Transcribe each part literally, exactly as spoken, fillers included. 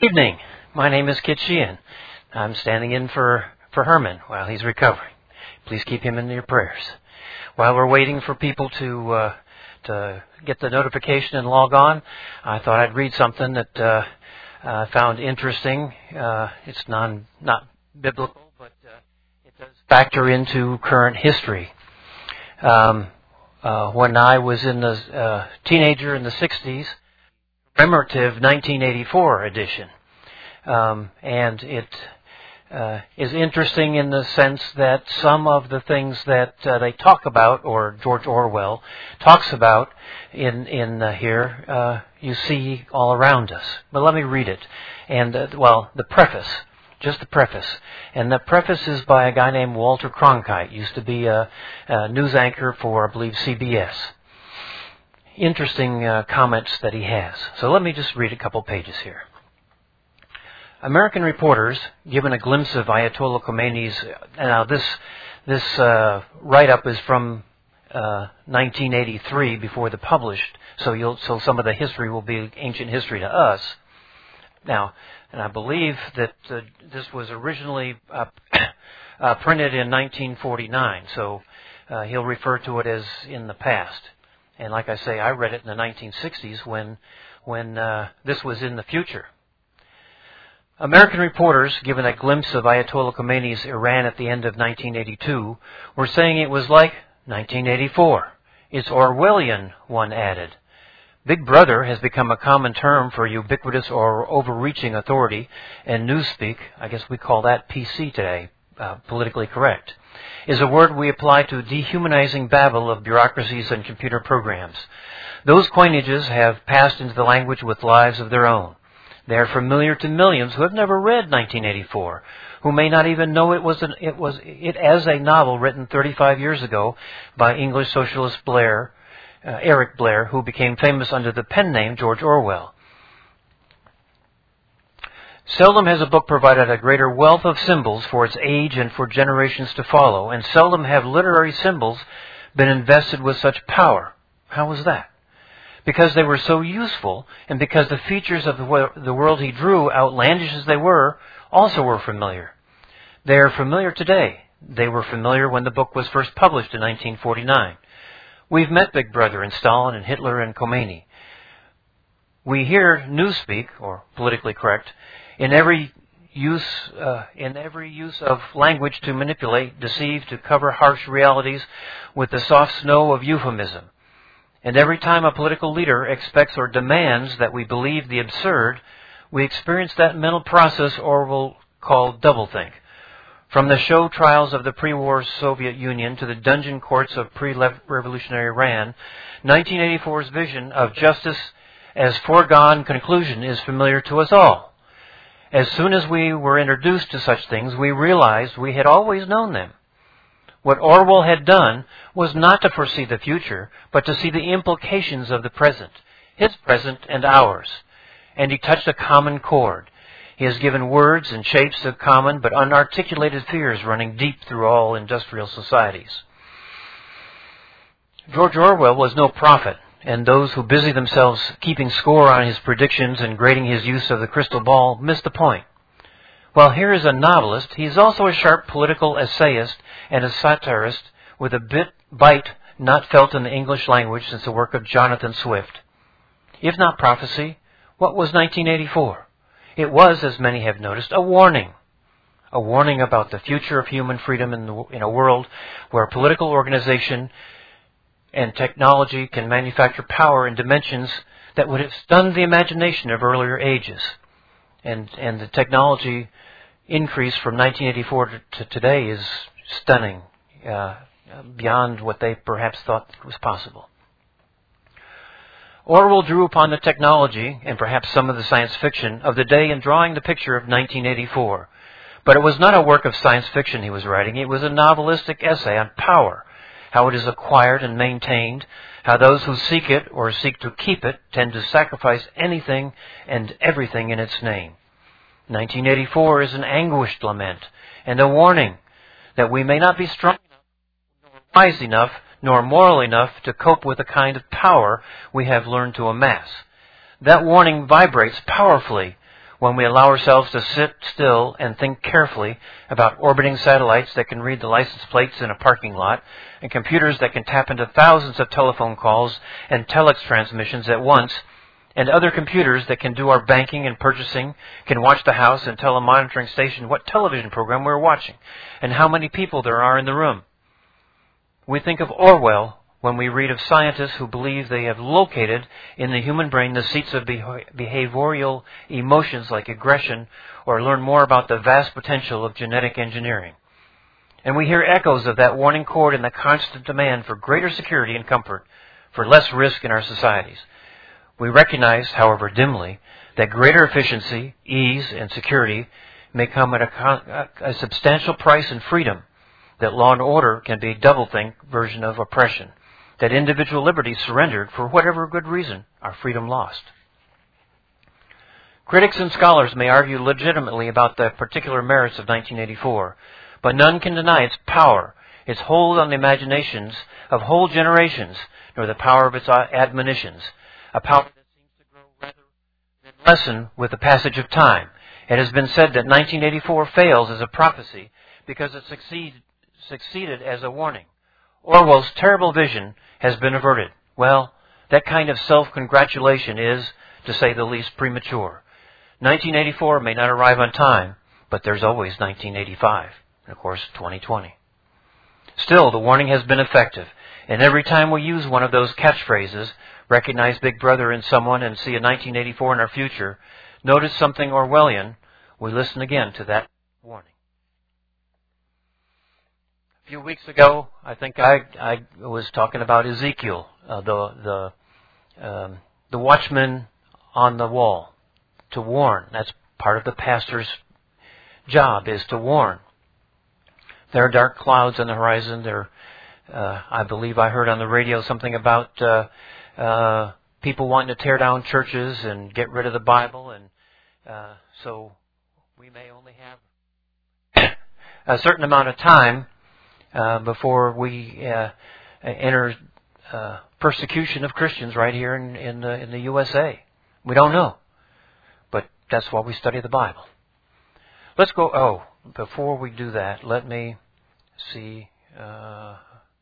Good evening. My name is Kit Sheehan. I'm standing in for, for Herman while he's recovering. Please keep him in your prayers. While we're waiting for people to uh, to get the notification and log on, I thought I'd read something that uh, I found interesting. Uh, it's non not biblical, but uh, it does factor into current history. Um, uh, when I was in the uh, teenager in the sixties, commemorative nineteen eighty-four edition. Um, and it uh, is interesting in the sense that some of the things that uh, they talk about, or George Orwell talks about in in uh, here, uh, you see all around us. But let me read it. And, uh, well, the preface, just the preface. And the preface is by a guy named Walter Cronkite, used to be a, a news anchor for, I believe, C B S. Interesting uh, comments that he has. So let me just read a couple pages here. American reporters, given a glimpse of Ayatollah Khomeini's, now this this uh, write-up is from uh, nineteen eighty-three, before the published, so you'll so some of the history will be ancient history to us. Now, and I believe that uh, this was originally uh, uh, printed in nineteen forty-nine, so uh, he'll refer to it as in the past. And like I say, I read it in the nineteen sixties when when uh, this was in the future. American reporters, given a glimpse of Ayatollah Khomeini's Iran at the end of nineteen eighty-two, were saying it was like nineteen eighty-four. It's Orwellian, one added. Big Brother has become a common term for ubiquitous or overreaching authority, and newspeak, I guess we call that P C today, uh, politically correct, is a word we apply to dehumanizing babble of bureaucracies and computer programs. Those coinages have passed into the language with lives of their own. They are familiar to millions who have never read nineteen eighty-four, who may not even know it was an, it was it as a novel written thirty-five years ago by English socialist Blair, uh, Eric Blair, who became famous under the pen name George Orwell. Seldom has a book provided a greater wealth of symbols for its age and for generations to follow, and seldom have literary symbols been invested with such power. How was that? Because they were so useful, and because the features of the, the world he drew, outlandish as they were, also were familiar. They are familiar today. They were familiar when the book was first published in nineteen forty-nine. We've met Big Brother and Stalin and Hitler and Khomeini. We hear newspeak, or politically correct, in every use uh, in every use of language to manipulate, deceive, to cover harsh realities with the soft snow of euphemism. And every time a political leader expects or demands that we believe the absurd, we experience that mental process Orwell called doublethink. From the show trials of the pre-war Soviet Union to the dungeon courts of pre-revolutionary Iran, nineteen eighty-four's vision of justice as foregone conclusion is familiar to us all. As soon as we were introduced to such things, we realized we had always known them. What Orwell had done was not to foresee the future, but to see the implications of the present, his present and ours. And he touched a common chord. He has given words and shapes of common but unarticulated fears running deep through all industrial societies. George Orwell was no prophet, and those who busy themselves keeping score on his predictions and grading his use of the crystal ball miss the point. While here is a novelist, he is also a sharp political essayist and a satirist with a bit bite not felt in the English language since the work of Jonathan Swift. If not prophecy, what was nineteen eighty-four? It was, as many have noticed, a warning. A warning about the future of human freedom in, the, in a world where political organization and technology can manufacture power in dimensions that would have stunned the imagination of earlier ages. And, and the technology increase from nineteen eighty-four to, to today is stunning, uh, beyond what they perhaps thought was possible. Orwell drew upon the technology, and perhaps some of the science fiction, of the day in drawing the picture of nineteen eighty-four. But it was not a work of science fiction he was writing. It was a novelistic essay on power, how it is acquired and maintained, how those who seek it or seek to keep it tend to sacrifice anything and everything in its name. nineteen eighty-four is an anguished lament and a warning that we may not be strong enough, nor wise enough, nor moral enough to cope with the kind of power we have learned to amass. That warning vibrates powerfully when we allow ourselves to sit still and think carefully about orbiting satellites that can read the license plates in a parking lot, and computers that can tap into thousands of telephone calls and telex transmissions at once, and other computers that can do our banking and purchasing, can watch the house and tell a monitoring station what television program we're watching, and how many people there are in the room. We think of Orwell when we read of scientists who believe they have located in the human brain the seats of behavioral emotions like aggression, or learn more about the vast potential of genetic engineering. And we hear echoes of that warning chord in the constant demand for greater security and comfort, for less risk in our societies. We recognize, however dimly, that greater efficiency, ease, and security may come at a, a substantial price in freedom, that law and order can be a doublethink version of oppression, that individual liberty surrendered for whatever good reason, our freedom lost. Critics and scholars may argue legitimately about the particular merits of nineteen eighty-four, but none can deny its power, its hold on the imaginations of whole generations, nor the power of its admonitions, a power that seems to grow rather than lessen with the passage of time. It has been said that nineteen eighty-four fails as a prophecy because it succeed, succeeded as a warning. Orwell's terrible vision has been averted. Well, that kind of self-congratulation is, to say the least, premature. nineteen eighty-four may not arrive on time, but there's always nineteen eighty-five, and of course, twenty twenty. Still, the warning has been effective, and every time we use one of those catchphrases, recognize Big Brother in someone and see a nineteen eighty-four in our future, notice something Orwellian, we listen again to that warning. A few weeks ago, I think I, I was talking about Ezekiel, uh, the the um, the watchman on the wall, to warn. That's part of the pastor's job, is to warn. There are dark clouds on the horizon. There, uh, I believe I heard on the radio something about uh, uh, people wanting to tear down churches and get rid of the Bible, and uh, so we may only have a certain amount of time Uh, before we uh, enter uh, persecution of Christians right here in, in, the, in the U S A. We don't know. But that's why we study the Bible. Let's go, oh, before we do that, let me see. Uh,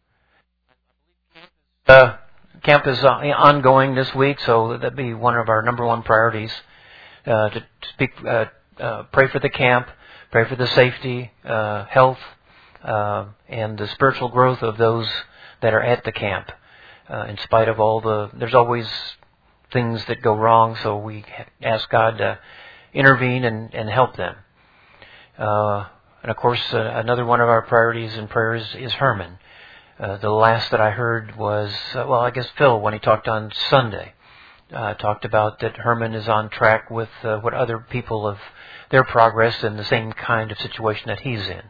uh, camp is ongoing this week, so that'd be one of our number one priorities. Uh, to speak, uh, uh, pray for the camp, pray for the safety, uh, health, Uh, and the spiritual growth of those that are at the camp. Uh, in spite of all the, there's always things that go wrong, so we ask God to intervene and, and help them. Uh, and of course, uh, another one of our priorities and prayers is Herman. Uh, the last that I heard was, uh, well, I guess Phil, when he talked on Sunday, uh, talked about that Herman is on track with uh, what other people of their progress in the same kind of situation that he's in.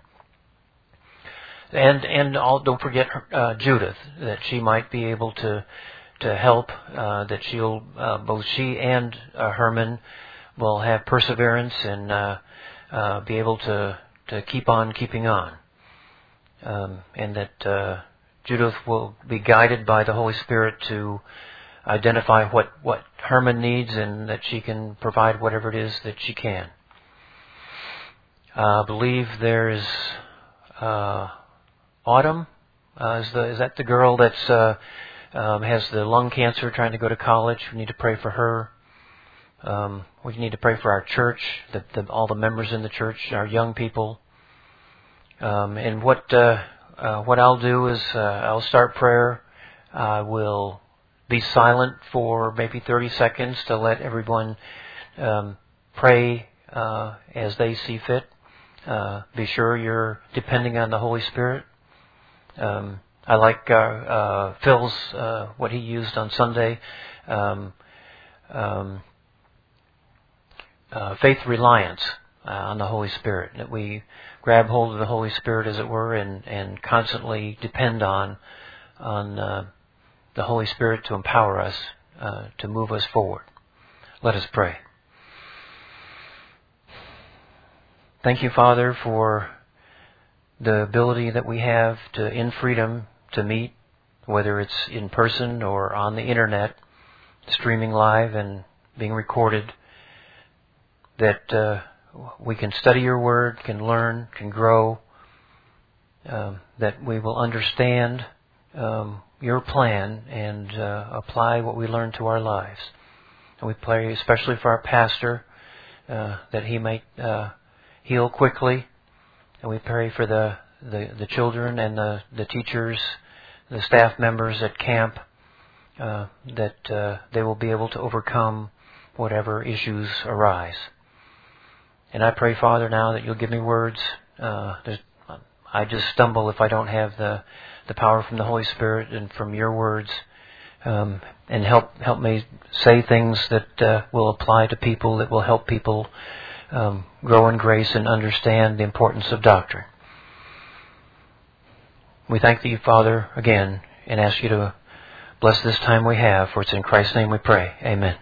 And and all, don't forget uh, Judith, that she might be able to to help, uh, that she'll uh, both she and uh, Herman will have perseverance and uh, uh, be able to, to keep on keeping on, um, and that uh, Judith will be guided by the Holy Spirit to identify what what Herman needs, and that she can provide whatever it is that she can. Uh, I believe there's. Uh, Autumn, uh, is, the, is that the girl that's uh, um, has the lung cancer, trying to go to college? We need to pray for her. Um, we need to pray for our church, the, the, all the members in the church, our young people. Um, and what uh, uh, what I'll do is uh, I'll start prayer. I will be silent for maybe thirty seconds to let everyone um, pray uh, as they see fit. Uh, be sure you're depending on the Holy Spirit. Um, I like uh, uh, Phil's, uh, what he used on Sunday, um, um, uh, faith reliance uh, on the Holy Spirit, that we grab hold of the Holy Spirit, as it were, and, and constantly depend on on uh, the Holy Spirit to empower us, uh, to move us forward. Let us pray. Thank you, Father, for the ability that we have to, in freedom, to meet, whether it's in person or on the internet, streaming live and being recorded. that uh, we can study your word, can learn, can grow, um, that we will understand um, your plan and uh, apply what we learn to our lives. And we pray especially for our pastor, uh, that he might uh, heal quickly. And we pray for the, the, the children and the, the teachers, the staff members at camp, uh, that uh, they will be able to overcome whatever issues arise. And I pray, Father, now that you'll give me words. Uh, I just stumble if I don't have the, the power from the Holy Spirit and from your words. Um, and help help me say things that uh, will apply to people, that will help people um, grow in grace and understand the importance of doctrine. We thank Thee, Father, again, and ask You to bless this time we have, for it's in Christ's name we pray. Amen.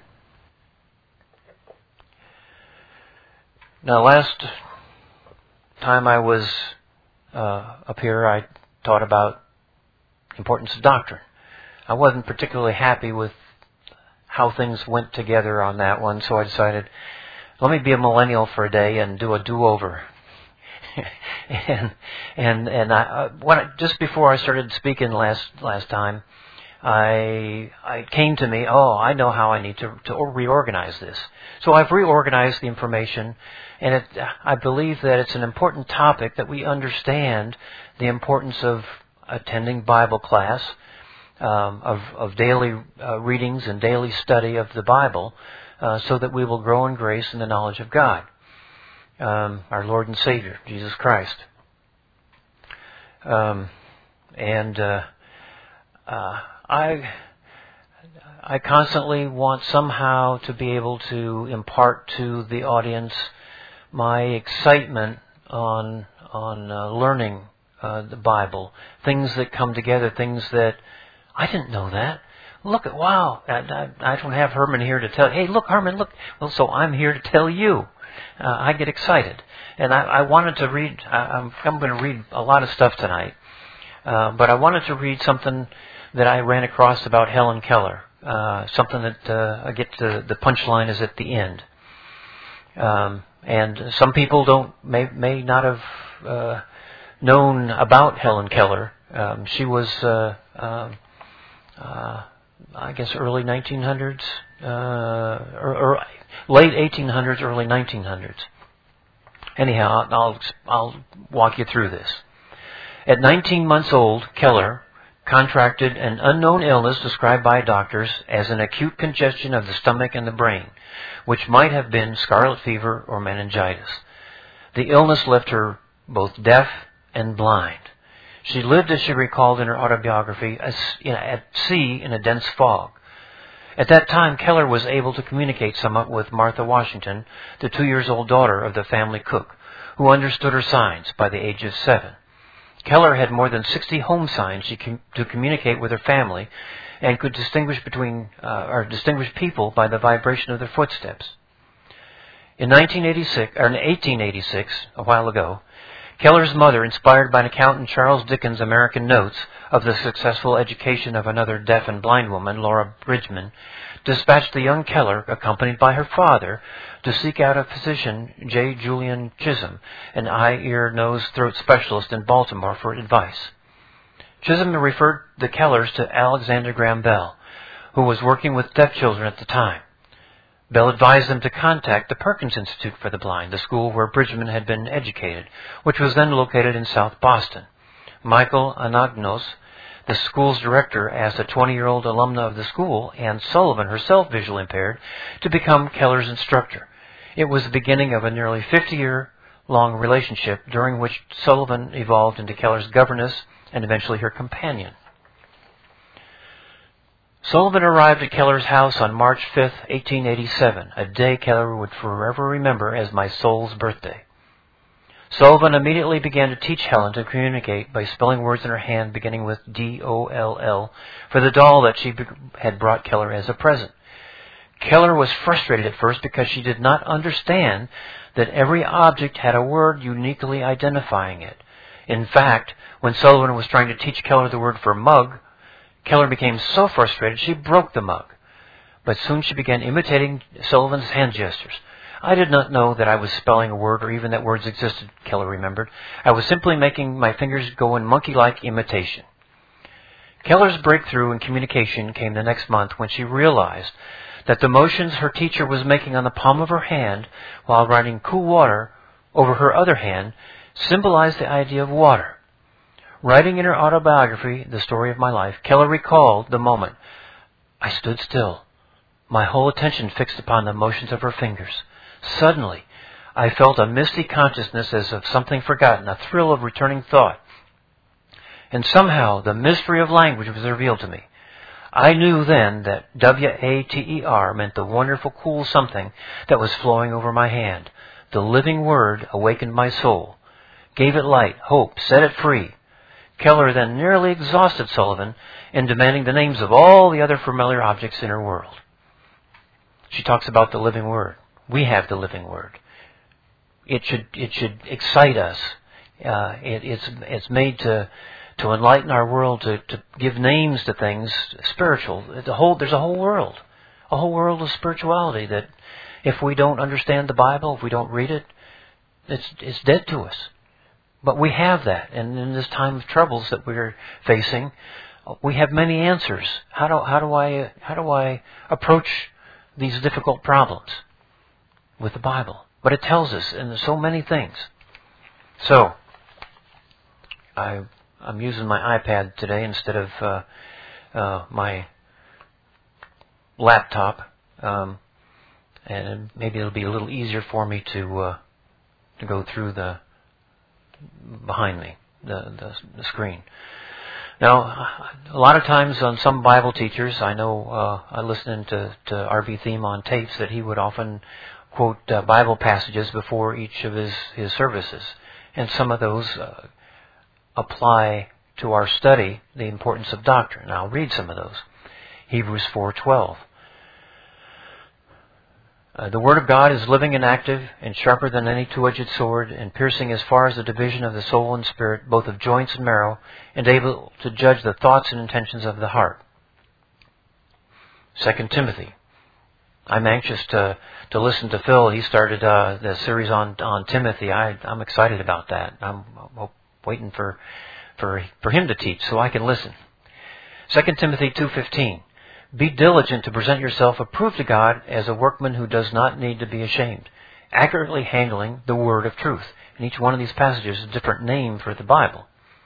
Now, last time I was uh, up here, I taught about the importance of doctrine. I wasn't particularly happy with how things went together on that one, so I decided, let me be a millennial for a day and do a do-over. and and and I, when I, just before I started speaking last last time, I I came to me, oh, I know how I need to to reorganize this. So I've reorganized the information, and it, I believe that it's an important topic that we understand the importance of attending Bible class. Um, of, of daily uh, readings and daily study of the Bible, uh, so that we will grow in grace and the knowledge of God, um, our Lord and Savior, Jesus Christ. Um, and uh, uh, I, I constantly want somehow to be able to impart to the audience my excitement on on uh, learning uh, the Bible, things that come together, things that I didn't know that. Look at, wow, I, I, I don't have Herman here to tell, hey, look, Herman, look. Well, so I'm here to tell you. Uh, I get excited. And I, I wanted to read, I, I'm, I'm going to read a lot of stuff tonight, uh, but I wanted to read something that I ran across about Helen Keller, uh, something that uh, I get to, the punchline is at the end. Um, and some people don't, may, may not have uh, known about Helen Keller. Um, she was... Uh, uh, Uh, I guess early nineteen hundreds, uh, or, or late eighteen hundreds, early nineteen hundreds. Anyhow, I'll, I'll walk you through this. At nineteen months old, Keller contracted an unknown illness described by doctors as an acute congestion of the stomach and the brain, which might have been scarlet fever or meningitis. The illness left her both deaf and blind. She lived, as she recalled in her autobiography, at sea in a dense fog. At that time, Keller was able to communicate somewhat with Martha Washington, the two years old daughter of the family cook, who understood her signs by the age of seven. Keller had more than sixty home signs she com- to communicate with her family, and could distinguish between uh, or distinguish people by the vibration of their footsteps. In nineteen eighty-six, or in eighteen eighty-six, a while ago, Keller's mother, inspired by an account in Charles Dickens' American Notes of the successful education of another deaf and blind woman, Laura Bridgman, dispatched the young Keller, accompanied by her father, to seek out a physician, J. Julian Chisholm, an eye, ear, nose, throat specialist in Baltimore, for advice. Chisholm referred the Kellers to Alexander Graham Bell, who was working with deaf children at the time. Bell advised them to contact the Perkins Institute for the Blind, the school where Bridgman had been educated, which was then located in South Boston. Michael Anagnos, the school's director, asked a twenty-year-old alumna of the school, Anne Sullivan, herself visually impaired, to become Keller's instructor. It was the beginning of a nearly fifty-year-long relationship, during which Sullivan evolved into Keller's governess and eventually her companion. Sullivan arrived at Keller's house on March fifth, eighteen eighty-seven, a day Keller would forever remember as my soul's birthday. Sullivan immediately began to teach Helen to communicate by spelling words in her hand beginning with D O L L for the doll that she had brought Keller as a present. Keller was frustrated at first because she did not understand that every object had a word uniquely identifying it. In fact, when Sullivan was trying to teach Keller the word for mug, Keller became so frustrated she broke the mug. But soon she began imitating Sullivan's hand gestures. I did not know that I was spelling a word or even that words existed, Keller remembered. I was simply making my fingers go in monkey-like imitation. Keller's breakthrough in communication came the next month when she realized that the motions her teacher was making on the palm of her hand while writing cool water over her other hand symbolized the idea of water. Writing in her autobiography, The Story of My Life, Keller recalled the moment. I stood still, my whole attention fixed upon the motions of her fingers. Suddenly, I felt a misty consciousness as of something forgotten, a thrill of returning thought. And somehow the mystery of language was revealed to me. I knew then that W A T E R meant the wonderful cool something that was flowing over my hand. The living word awakened my soul, gave it light, hope, set it free. Keller then nearly exhausted Sullivan in demanding the names of all the other familiar objects in her world. She talks about the living word. We have the living word. It should it should excite us. Uh, it, it's it's made to to enlighten our world, to, to give names to things spiritual. The whole there's a whole world, a whole world of spirituality that if we don't understand the Bible, if we don't read it, it's it's dead to us. But we have that, and in this time of troubles that we're facing, we have many answers. How do how do I how do I approach these difficult problems with the Bible? But it tells us in so many things. So, I, I'm using my iPad today instead of uh, uh, my laptop, um, and maybe it'll be a little easier for me to uh, to go through the behind me the, the the screen. Now, a lot of times on some Bible teachers, I know uh, I listened to, to R V Thiem on tapes that he would often quote uh, Bible passages before each of his, his services. And some of those uh, apply to our study, the importance of doctrine. And I'll read some of those. Hebrews four twelve. Uh, the Word of God is living and active and sharper than any two-edged sword and piercing as far as the division of the soul and spirit, both of joints and marrow, and able to judge the thoughts and intentions of the heart. Second Timothy. I'm anxious to, to listen to Phil. He started uh, the series on on Timothy. I, I'm excited about that. I'm, I'm waiting for, for, for him to teach so I can listen. Second Timothy two fifteen. Be diligent to present yourself approved to God as a workman who does not need to be ashamed, accurately handling the word of truth. And each one of these passages is a different name for the Bible.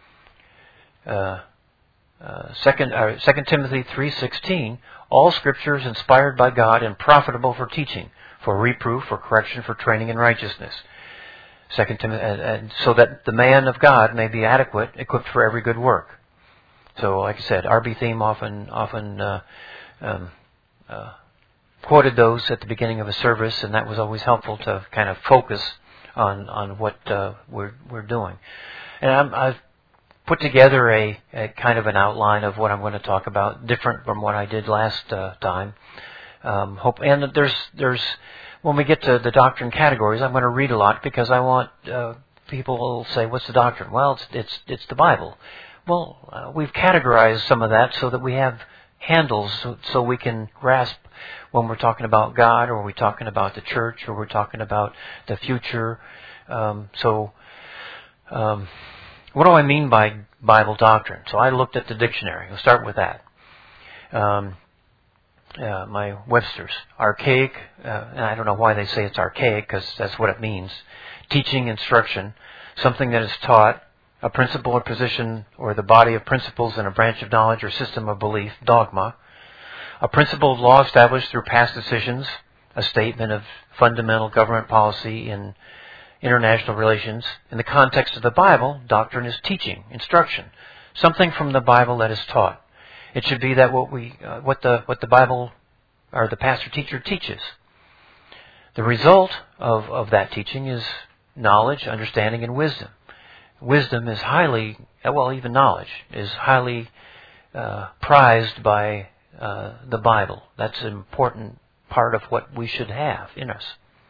Uh, uh, second, uh, Second Timothy three sixteen. All Scripture is inspired by God and profitable for teaching, for reproof, for correction, for training in righteousness. Second Timothy, and, and so that the man of God may be adequate, equipped for every good work. So, like I said, R V Thiem often often uh, um, uh, quoted those at the beginning of a service, and that was always helpful to kind of focus on on what uh, we're we're doing. And I'm, I've put together a, a kind of an outline of what I'm going to talk about, different from what I did last uh, time. Um, hope and there's there's when we get to the doctrine categories, I'm going to read a lot because I want uh, people will say, "What's the doctrine?" Well, it's it's it's the Bible. Well, uh, we've categorized some of that so that we have handles so, so we can grasp when we're talking about God, or we're talking about the church, or we're talking about the future. Um, so, um, what do I mean by Bible doctrine? So I looked at the dictionary. We'll start with that. Um, uh, my Webster's. Archaic, uh, and I don't know why they say it's archaic, because that's what it means. Teaching, instruction, something that is taught, a principle or position or the body of principles in a branch of knowledge or system of belief, dogma. A principle of law established through past decisions, a statement of fundamental government policy in international relations. In the context of the Bible, doctrine is teaching, instruction, something from the Bible that is taught. It should be that what we, uh, what the what the Bible or the pastor teacher teaches. The result of, of that teaching is knowledge, understanding, and wisdom. Wisdom is highly, well, even knowledge is highly uh, prized by uh, the Bible. That's an important part of what we should have in us.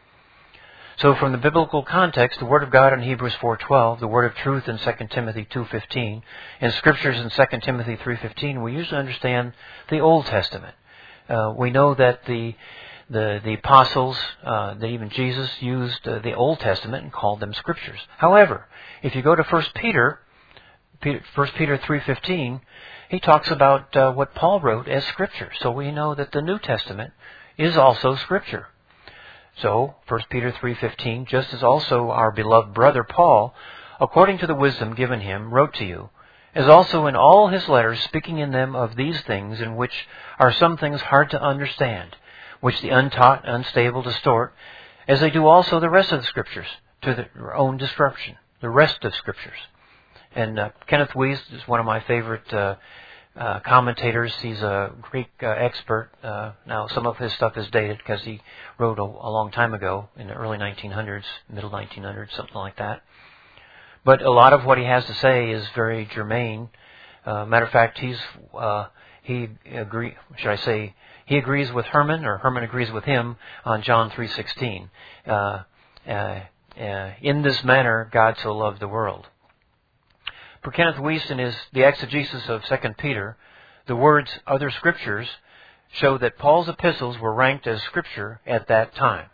So from the biblical context, the Word of God in Hebrews four twelve, the Word of truth in Second Timothy two fifteen, and Scriptures in Second Timothy three fifteen, we usually understand the Old Testament. Uh, we know that the the the apostles, uh, that even Jesus used uh, the Old Testament and called them scriptures. However, if you go to First Peter, First Peter three fifteen, he talks about uh, what Paul wrote as scripture. So we know that the New Testament is also scripture. So First Peter three fifteen, just as also our beloved brother Paul, according to the wisdom given him, wrote to you, as also in all his letters, speaking in them of these things, in which are some things hard to understand, which the untaught, unstable distort, as they do also the rest of the Scriptures, to their own destruction, the rest of Scriptures. And uh, Kenneth Wuest is one of my favorite uh, uh, commentators. He's a Greek uh, expert. Uh, now, some of his stuff is dated because he wrote a, a long time ago, in the early nineteen hundreds, middle nineteen hundreds, something like that. But a lot of what he has to say is very germane. Uh, matter of fact, he's uh, he agree. Should I say he agrees with Herman, or Herman agrees with him on John three sixteen. Uh, uh, uh, in this manner, God so loved the world. For Kenneth Wuest, in his the exegesis of Second Peter, the words "other scriptures" show that Paul's epistles were ranked as scripture at that time.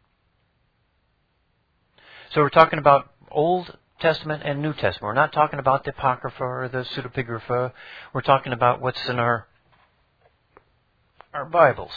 So we're talking about Old Testament and New Testament. We're not talking about the Apocrypha or the Pseudepigrapha. We're talking about what's in our our Bibles.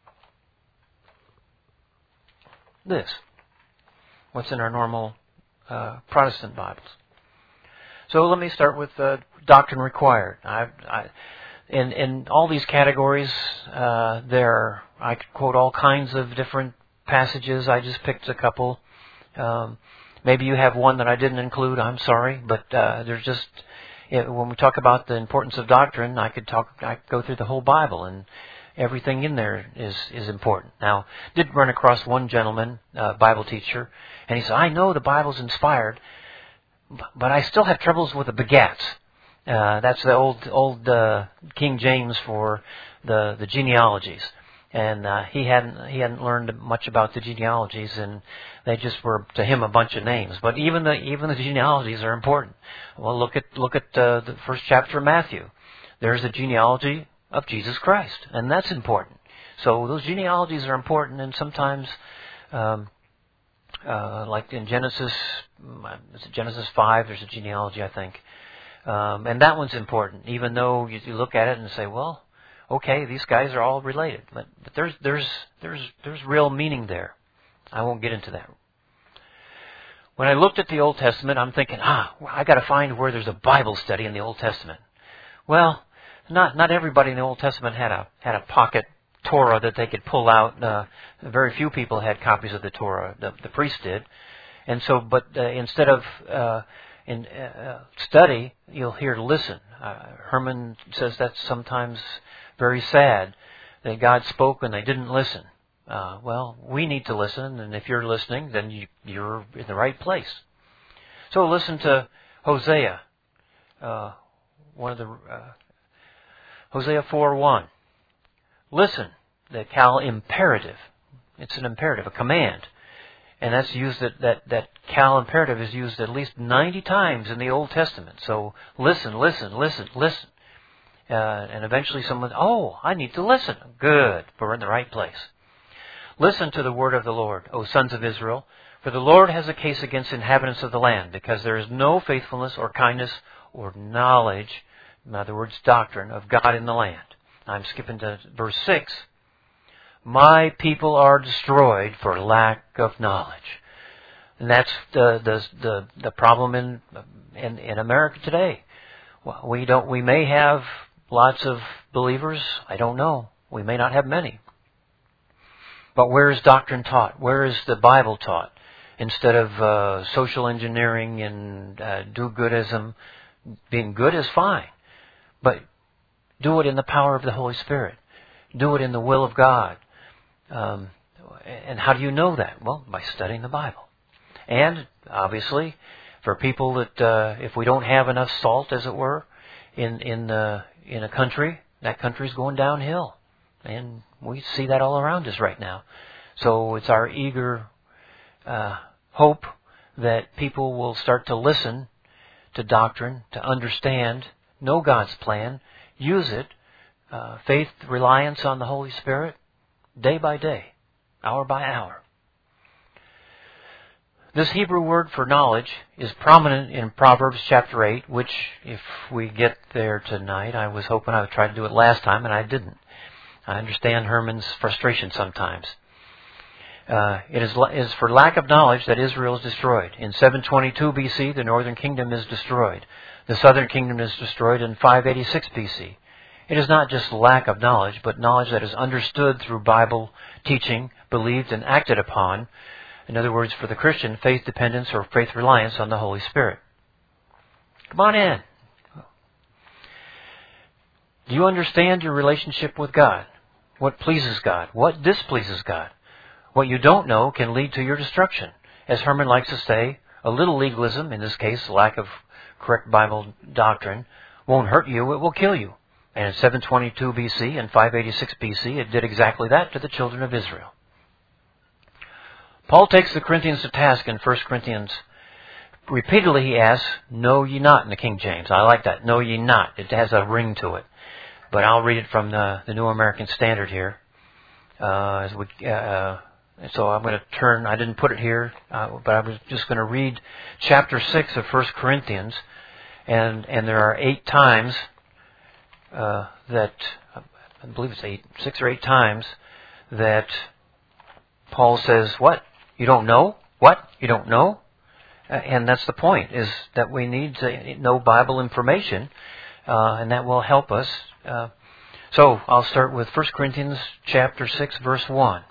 This. What's in our normal uh, Protestant Bibles. So let me start with uh, doctrine required. I, I, in, in all these categories, uh, there I could quote all kinds of different passages. I just picked a couple. Um, Maybe you have one that I didn't include. I'm sorry, but uh, there's just it, when we talk about the importance of doctrine, I could talk. I could go through the whole Bible, and everything in there is is important. Now, did run across one gentleman, uh, Bible teacher, and he said, "I know the Bible's inspired, but I still have troubles with the begats." Uh, that's the old old uh, King James for the the genealogies. And uh, he hadn't he hadn't learned much about the genealogies, and they just were to him a bunch of names. But even the even the genealogies are important. Well, look at look at uh, the first chapter of Matthew. There's the genealogy of Jesus Christ, and that's important. So those genealogies are important, and sometimes, um, uh, like in Genesis, is it Genesis five, there's a genealogy, I think, um, and that one's important. Even though you, you look at it and say, well, okay, these guys are all related, but, but there's there's there's there's real meaning there. I won't get into that. When I looked at the Old Testament, I'm thinking, ah, I got to find where there's a Bible study in the Old Testament. Well, not not everybody in the Old Testament had a had a pocket Torah that they could pull out. Uh, very few people had copies of the Torah. The, the priest did, and so, but uh, instead of uh, in uh, study, you'll hear to listen. Uh, Herman says that's sometimes very sad that God spoke and they didn't listen. Uh, well, we need to listen, and if you're listening, then you, you're in the right place. So listen to Hosea, uh, one of the uh, Hosea four one. Listen, the cal imperative. It's an imperative, a command, and that's used that that that cal imperative is used at least ninety times in the Old Testament. So listen, listen, listen, listen. Uh, and eventually someone, oh, I need to listen. Good, we're in the right place. Listen to the word of the Lord, O sons of Israel, for the Lord has a case against the inhabitants of the land, because there is no faithfulness or kindness or knowledge, in other words, doctrine, of God in the land. I'm skipping to verse six. My people are destroyed for lack of knowledge. And that's the the the, the problem in, in in America today. We don't. We may have lots of believers. I don't know. We may not have many. But where is doctrine taught? Where is the Bible taught? Instead of uh, social engineering and uh, do-goodism, being good is fine. But do it in the power of the Holy Spirit. Do it in the will of God. Um, and how do you know that? Well, by studying the Bible. And, obviously, for people that, uh, if we don't have enough salt, as it were, in in uh, in a country, that country's going downhill. And we see that all around us right now. So it's our eager uh, hope that people will start to listen to doctrine, to understand, know God's plan, use it, uh, faith, reliance on the Holy Spirit, day by day. hour by hour. This Hebrew word for knowledge is prominent in Proverbs chapter eight, which, if we get there tonight, I was hoping I would try to do it last time, and I didn't. I understand Herman's frustration sometimes. Uh, it is, is for lack of knowledge that Israel is destroyed. In seven twenty-two B C, the northern kingdom is destroyed. The southern kingdom is destroyed in five eighty-six B C. It is not just lack of knowledge, but knowledge that is understood through Bible teaching, believed and acted upon. In other words, for the Christian, faith dependence or faith reliance on the Holy Spirit. Come on in. Do you understand your relationship with God? What pleases God? What displeases God? What you don't know can lead to your destruction. As Herman likes to say, a little legalism, in this case lack of correct Bible doctrine, won't hurt you, it will kill you. And in seven twenty-two B C and five eighty-six B C, it did exactly that to the children of Israel. Paul takes the Corinthians to task in First Corinthians. Repeatedly he asks, know ye not in the King James. I like that, know ye not. It has a ring to it. But I'll read it from the, the New American Standard here. Uh, as we, uh, so I'm going to turn, I didn't put it here, uh, but I was just going to read chapter six of First Corinthians. And, and there are eight times uh, that, I believe it's eight, six or eight times that Paul says, what? You don't know? What? You don't know? Uh, and that's the point, is that we need to know Bible information, uh, and that will help us. Uh, so I'll start with First Corinthians chapter six, verse one.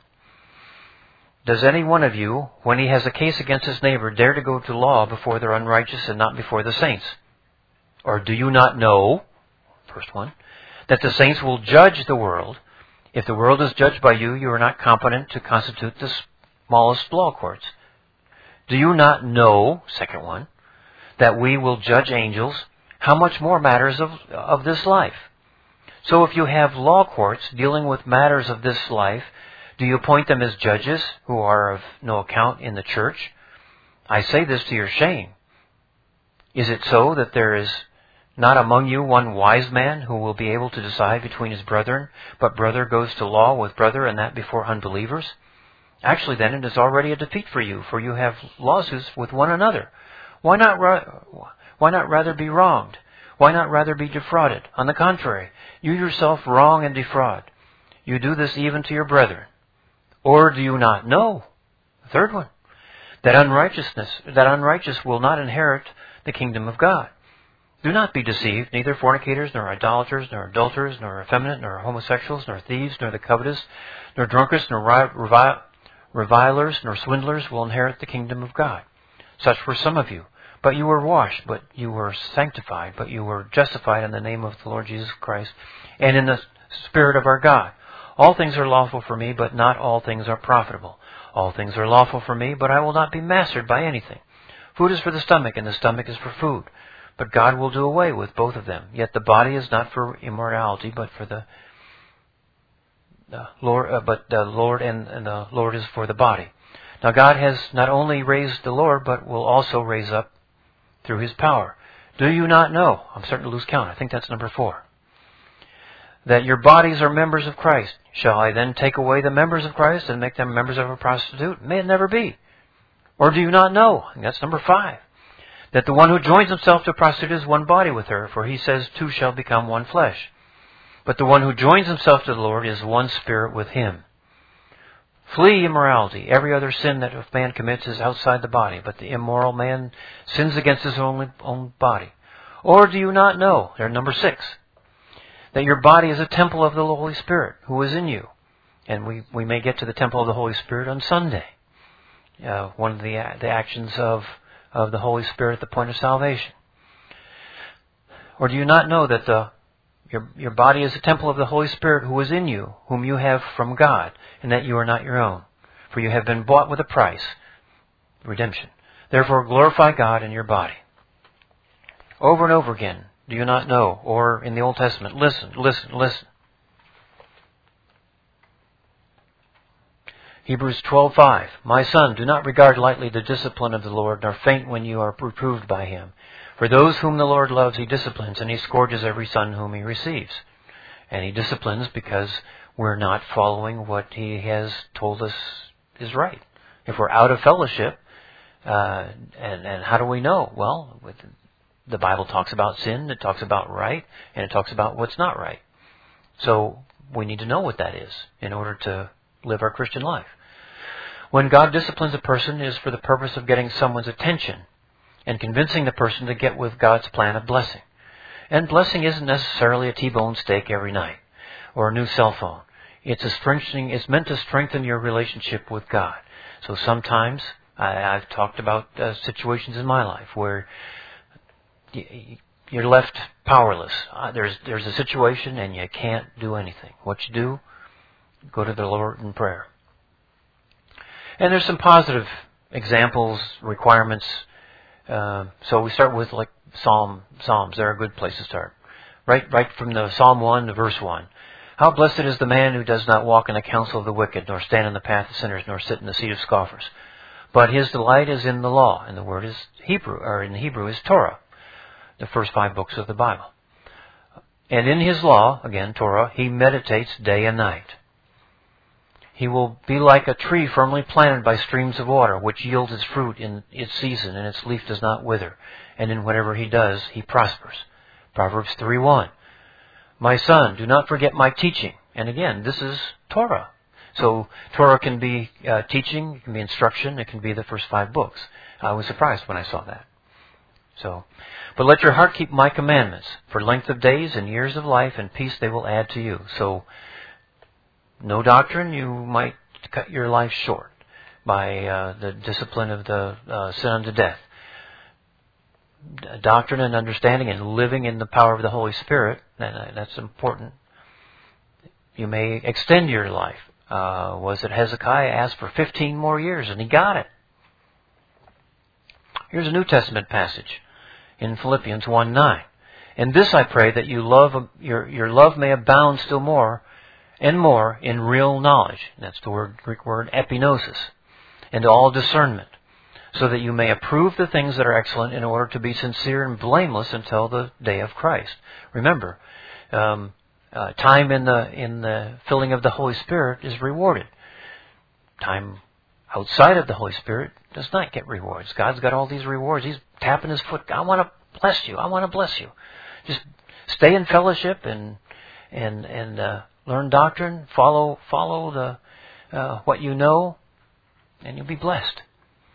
Does any one of you, when he has a case against his neighbor, dare to go to law before the unrighteous and not before the saints? Or do you not know, first one, that the saints will judge the world? If the world is judged by you, you are not competent to constitute the smallest law courts. Do you not know, second one, that we will judge angels? How much more matters of, of this life? So if you have law courts dealing with matters of this life, do you appoint them as judges who are of no account in the church? I say this to your shame. Is it so that there is not among you one wise man who will be able to decide between his brethren, but brother goes to law with brother, and that before unbelievers? Actually, then, it is already a defeat for you, for you have lawsuits with one another. Why not, why not rather be wronged? Why not rather be defrauded? On the contrary, you yourself wrong and defraud. You do this even to your brethren. Or do you not know, the third one, that unrighteousness, that unrighteous will not inherit the kingdom of God? Do not be deceived, neither fornicators, nor idolaters, nor adulterers, nor effeminate, nor homosexuals, nor thieves, nor the covetous, nor drunkards, nor revi- revilers, nor swindlers will inherit the kingdom of God. Such were some of you. But you were washed, but you were sanctified, but you were justified in the name of the Lord Jesus Christ, and in the Spirit of our God. All things are lawful for me, but not all things are profitable. All things are lawful for me, but I will not be mastered by anything. Food is for the stomach, and the stomach is for food. But God will do away with both of them. Yet the body is not for immorality, but for the, the Lord. Uh, but the Lord and, and the Lord is for the body. Now God has not only raised the Lord, but will also raise up through His power. Do you not know? I'm starting to lose count. I think that's number four. That your bodies are members of Christ. Shall I then take away the members of Christ and make them members of a prostitute? May it never be. Or do you not know? And that's number five. That the one who joins himself to a prostitute is one body with her, for he says two shall become one flesh. But the one who joins himself to the Lord is one spirit with Him. Flee immorality. Every other sin that a man commits is outside the body, but the immoral man sins against his own, own body. Or do you not know, there, number six, that your body is a temple of the Holy Spirit who is in you? And we, we may get to the temple of the Holy Spirit on Sunday. Uh, one of the, the actions of of the Holy Spirit at the point of salvation. Or do you not know that the your your body is a temple of the Holy Spirit who is in you, whom you have from God, and that you are not your own? For you have been bought with a price, redemption. Therefore glorify God in your body. Over and over again, do you not know? Or in the Old Testament, listen, listen, listen. Hebrews twelve five. My son, do not regard lightly the discipline of the Lord, nor faint when you are reproved by Him. For those whom the Lord loves, He disciplines, and He scourges every son whom He receives. And He disciplines because we're not following what He has told us is right. If we're out of fellowship, uh, and, and how do we know? Well, with, the Bible talks about sin, it talks about right, and it talks about what's not right. So we need to know what that is in order to live our Christian life. When God disciplines a person, it is for the purpose of getting someone's attention and convincing the person to get with God's plan of blessing. And blessing isn't necessarily a T-bone steak every night or a new cell phone. It's a strengthening. It's meant to strengthen your relationship with God. So sometimes I, I've talked about uh, situations in my life where y- you're left powerless. Uh, there's there's a situation and you can't do anything. What you do? Go to the Lord in prayer. And there's some positive examples, requirements. Uh, so we start with like Psalm Psalms. They're a good place to start. Right, right from the Psalm one to verse one. How blessed is the man who does not walk in the counsel of the wicked, nor stand in the path of sinners, nor sit in the seat of scoffers. But his delight is in the law, and the word is Hebrew, or in Hebrew is Torah, the first five books of the Bible. And in his law, again Torah, he meditates day and night. He will be like a tree firmly planted by streams of water, which yields its fruit in its season, and its leaf does not wither. And in whatever he does, he prospers. Proverbs three one. My son, do not forget my teaching. And again, this is Torah. So Torah can be uh, teaching, it can be instruction, it can be the first five books. I was surprised when I saw that. So, but let your heart keep my commandments. For length of days and years of life and peace they will add to you. So, no doctrine, you might cut your life short by uh, the discipline of the uh, sin unto death. Doctrine and understanding and living in the power of the Holy Spirit, and that's important. You may extend your life. Uh, was it Hezekiah asked for fifteen more years, and he got it. Here's a New Testament passage in Philippians one nine. And this I pray, that you love your your love may abound still more and more in real knowledge. That's the word Greek word epinosis, and all discernment, so that you may approve the things that are excellent, in order to be sincere and blameless until the day of Christ. Remember, um, uh, time in the in the filling of the Holy Spirit is rewarded. Time outside of the Holy Spirit does not get rewards. God's got all these rewards. He's tapping his foot. I want to bless you. I want to bless you. Just stay in fellowship and and and uh, learn doctrine. Follow follow the uh, what you know, and you'll be blessed.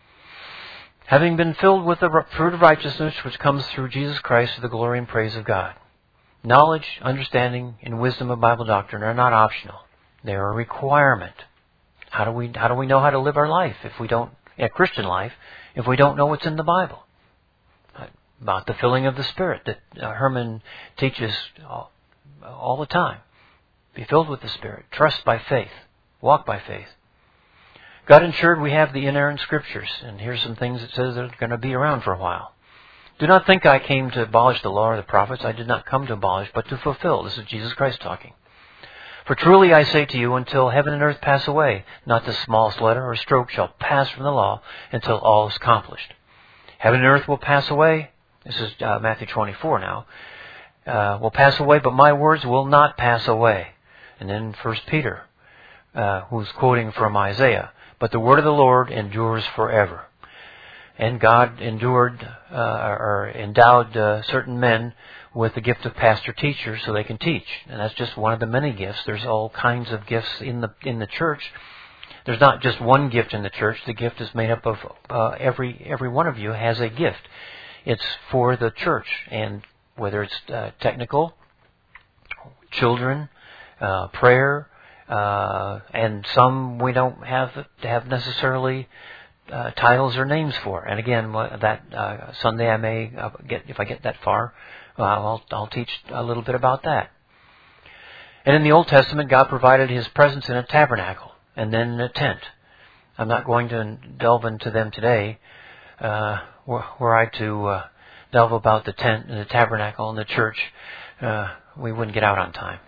Having been filled with the fruit of righteousness which comes through Jesus Christ to the glory and praise of God. Knowledge, understanding, and wisdom of Bible doctrine are not optional. They are a requirement. How do we how do we know how to live our life if we don't, a Christian life, if we don't know what's in the Bible? About the filling of the Spirit that uh, Herman teaches all, all the time. Be filled with the Spirit. Trust by faith. Walk by faith. God ensured we have the inerrant Scriptures, and here's some things it says that are going to be around for a while. Do not think I came to abolish the law or the prophets. I did not come to abolish, but to fulfill. This is Jesus Christ talking. For truly I say to you, until heaven and earth pass away, not the smallest letter or stroke shall pass from the law until all is accomplished. Heaven and earth will pass away. This is uh, Matthew twenty-four now. Uh, will pass away, but my words will not pass away. And then First Peter, uh, who's quoting from Isaiah. But the word of the Lord endures forever. And God endured uh, or endowed uh, certain men with the gift of pastor-teacher so they can teach. And that's just one of the many gifts. There's all kinds of gifts in the in the church. There's not just one gift in the church. The gift is made up of uh, every every one of you has a gift. It's for the church, and whether it's uh, technical, children, uh, prayer, uh, and some we don't have to have necessarily uh, titles or names for. And again, that uh, Sunday I may uh, get if I get that far, uh, I'll I'll teach a little bit about that. And in the Old Testament, God provided His presence in a tabernacle and then in a tent. I'm not going to delve into them today. Uh, were, were I to uh, delve about the tent and the tabernacle and the church, uh, we wouldn't get out on time.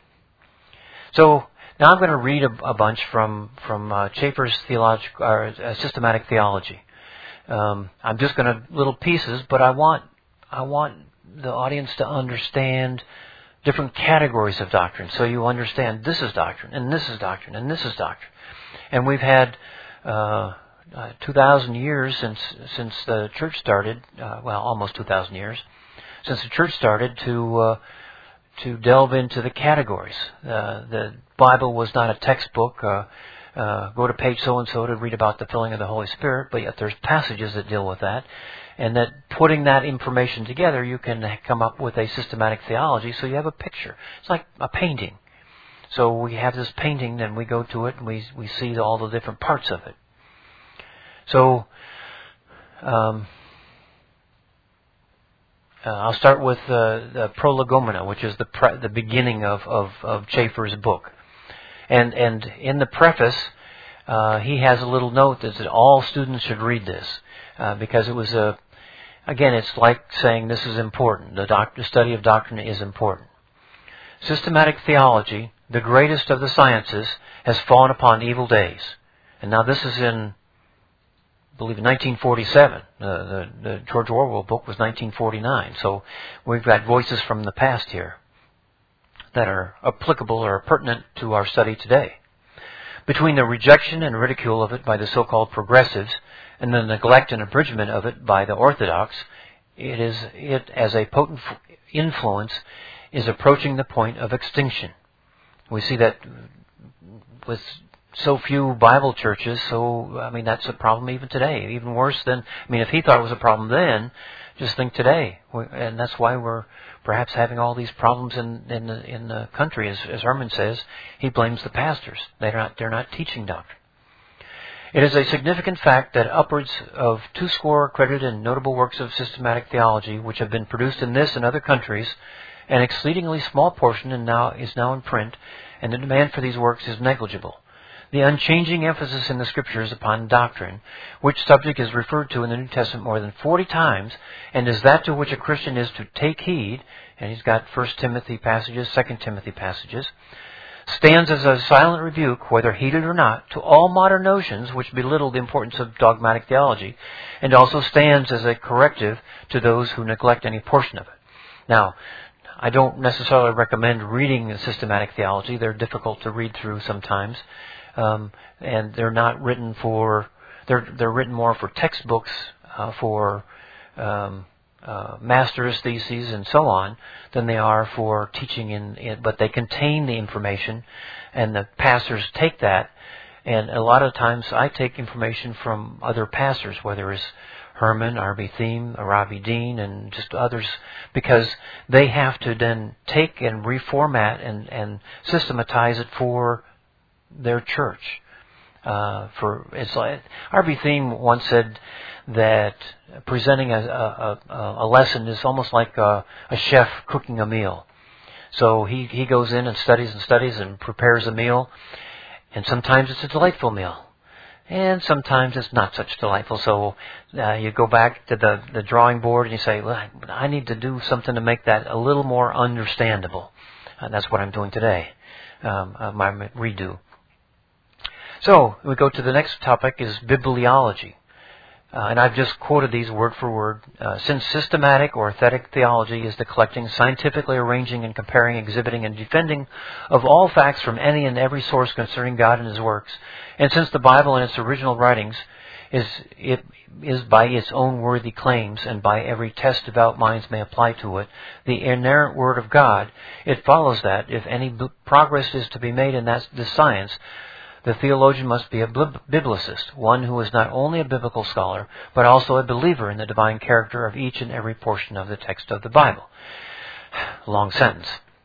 So now I'm going to read a, a bunch from from uh, Chafer's theological or uh, systematic theology. Um, I'm just going to little pieces, but I want I want the audience to understand different categories of doctrine, so you understand this is doctrine, and this is doctrine, and this is doctrine. And we've had uh, uh, two thousand years since since the church started, uh, well, almost two thousand years, since the church started to uh, to delve into the categories. Uh, the Bible was not a textbook, uh, uh, go to page so-and-so to read about the filling of the Holy Spirit, but yet there's passages that deal with that. And that putting that information together, you can come up with a systematic theology, so you have a picture. It's like a painting. So we have this painting, and we go to it, and we we see all the different parts of it. So um, uh, I'll start with uh, the Prolegomena, which is the pre- the beginning of, of, of Chafer's book. And and in the preface, uh, he has a little note that says all students should read this, uh, because it was a Again, it's like saying this is important. The, doc- the study of doctrine is important. Systematic theology, the greatest of the sciences, has fallen upon evil days. And now this is in, I believe, in nineteen forty-seven. Uh, the, the George Orwell book was nineteen forty-nine. So we've got voices from the past here that are applicable or pertinent to our study today. Between the rejection and ridicule of it by the so-called progressives and the neglect and abridgment of it by the orthodox, it is it as a potent influence is approaching the point of extinction. We see that with so few Bible churches, so I mean that's a problem even today. Even worse than I mean, if he thought it was a problem then, just think today, and that's why we're perhaps having all these problems in in the, in the country. As, as Herman says, he blames the pastors. They're not they're not teaching doctrine. It is a significant fact that upwards of two score accredited and notable works of systematic theology, which have been produced in this and other countries, an exceedingly small portion and now is now in print, and the demand for these works is negligible. The unchanging emphasis in the Scriptures upon doctrine, which subject is referred to in the New Testament more than forty times, and is that to which a Christian is to take heed, and he's got First Timothy passages, Second Timothy passages, stands as a silent rebuke, whether heeded or not, to all modern notions which belittle the importance of dogmatic theology, and also stands as a corrective to those who neglect any portion of it. Now, I don't necessarily recommend reading systematic theology. They're difficult to read through sometimes, um, and they're not written for. They're they're written more for textbooks, uh, for um, Uh, master's theses and so on than they are for teaching in, in but they contain the information, and the pastors take that, and a lot of times I take information from other pastors, whether it's Herman, R B Thiem, Ravi Dean, and just others, because they have to then take and reformat and, and systematize it for their church. Uh, for it's like R B Thiem once said that presenting a, a, a, a lesson is almost like a, a chef cooking a meal. So he, he goes in and studies and studies and prepares a meal, and sometimes it's a delightful meal, and sometimes it's not such delightful. So uh, you go back to the, the drawing board and you say, well, I need to do something to make that a little more understandable. And that's what I'm doing today, um, uh, my redo. So we go to the next topic is bibliology. Uh, and I've just quoted these word for word. Uh, since systematic or aesthetic theology is the collecting, scientifically arranging and comparing, exhibiting and defending of all facts from any and every source concerning God and His works, and since the Bible and its original writings is it is by its own worthy claims and by every test devout minds may apply to it, the inerrant Word of God, it follows that if any b- progress is to be made in that this science, the theologian must be a biblicist, one who is not only a biblical scholar, but also a believer in the divine character of each and every portion of the text of the Bible. Long sentence.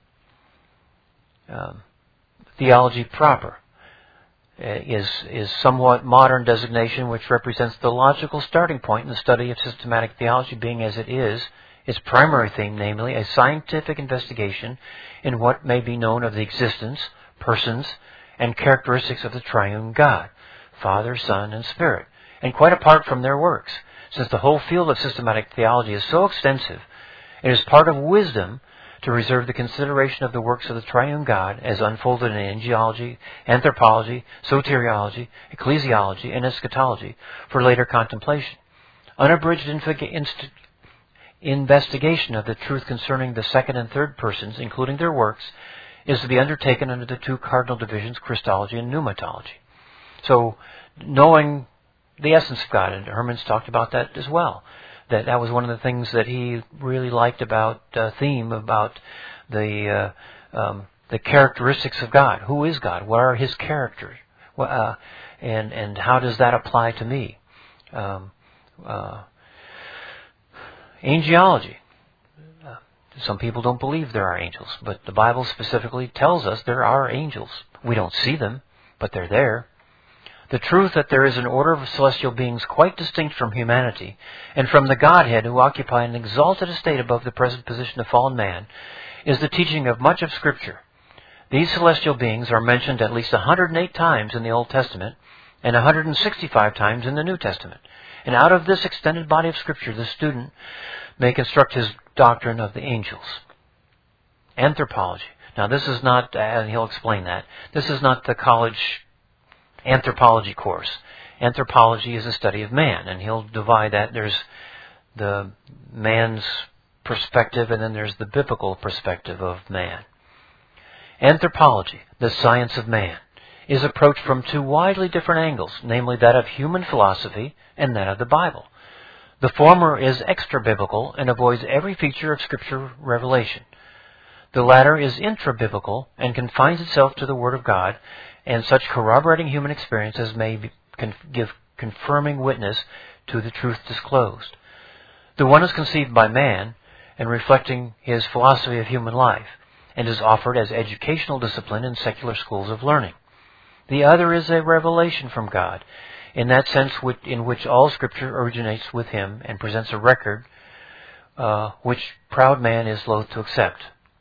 Um, theology proper is is somewhat modern designation which represents the logical starting point in the study of systematic theology, being as it is, its primary theme, namely, a scientific investigation in what may be known of the existence, persons, and characteristics of the triune God, Father, Son, and Spirit, and quite apart from their works. Since the whole field of systematic theology is so extensive, it is part of wisdom to reserve the consideration of the works of the triune God as unfolded in angelology, anthropology, soteriology, ecclesiology, and eschatology for later contemplation. Unabridged inf- inst- investigation of the truth concerning the second and third persons, including their works, is to be undertaken under the two cardinal divisions, Christology and Pneumatology. So, knowing the essence of God, and Herman's talked about that as well. That that was one of the things that he really liked about uh, theme about the uh, um, the characteristics of God. Who is God? What are His characters? Uh, and and how does that apply to me? Um, uh, angelology. Uh, some people don't believe there are angels, but the Bible specifically tells us there are angels. We don't see them, but they're there. The truth that there is an order of celestial beings quite distinct from humanity, and from the Godhead who occupy an exalted estate above the present position of fallen man, is the teaching of much of Scripture. These celestial beings are mentioned at least one hundred eight times in the Old Testament, and one hundred sixty-five times in the New Testament. And out of this extended body of Scripture, the student may construct his doctrine of the angels. Anthropology. Now this is not, and he'll explain that, this is not the college anthropology course. Anthropology is a study of man, and he'll divide that. There's the man's perspective, and then there's the biblical perspective of man. Anthropology, the science of man, is approached from two widely different angles, namely that of human philosophy and that of the Bible. The former is extra-biblical and avoids every feature of Scripture revelation. The latter is intra-biblical and confines itself to the Word of God and such corroborating human experience as may be, con, give confirming witness to the truth disclosed. The one is conceived by man and reflecting his philosophy of human life, and is offered as educational discipline in secular schools of learning. The other is a revelation from God, in that sense in which all Scripture originates with Him and presents a record uh, which proud man is loath to accept.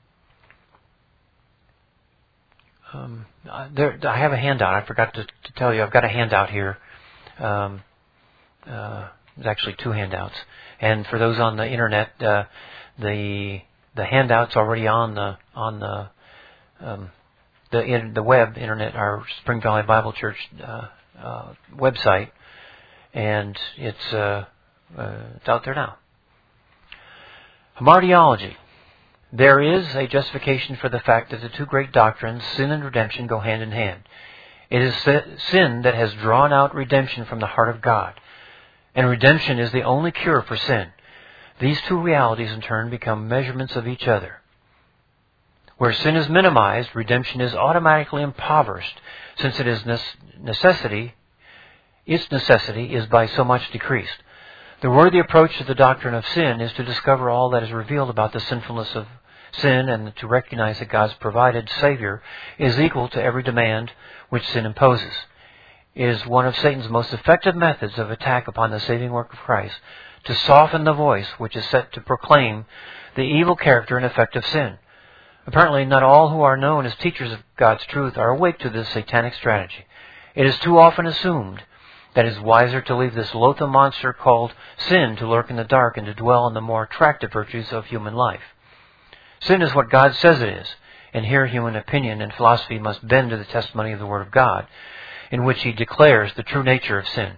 Um, there, I have a handout. I forgot to, to tell you. I've got a handout here. Um, uh, there's actually two handouts. And for those on the internet, uh, the the handout's already on the on the um, the in, the web internet, our Spring Valley Bible Church uh, uh, website, and it's uh, uh, it's out there now. Hamartiology. There is a justification for the fact that the two great doctrines, sin and redemption, go hand in hand. It is sin that has drawn out redemption from the heart of God, and redemption is the only cure for sin. These two realities, in turn, become measurements of each other. Where sin is minimized, redemption is automatically impoverished, since it is necessity, its necessity is by so much decreased. The worthy approach to the doctrine of sin is to discover all that is revealed about the sinfulness of sin, and to recognize that God's provided Savior is equal to every demand which sin imposes. It is one of Satan's most effective methods of attack upon the saving work of Christ, to soften the voice which is set to proclaim the evil character and effect of sin. Apparently, not all who are known as teachers of God's truth are awake to this satanic strategy. It is too often assumed that it is wiser to leave this loathsome monster called sin to lurk in the dark and to dwell on the more attractive virtues of human life. Sin is what God says it is, and here human opinion and philosophy must bend to the testimony of the Word of God, in which He declares the true nature of sin.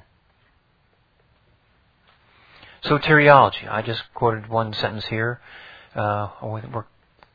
Soteriology. I just quoted one sentence here. Uh, we're,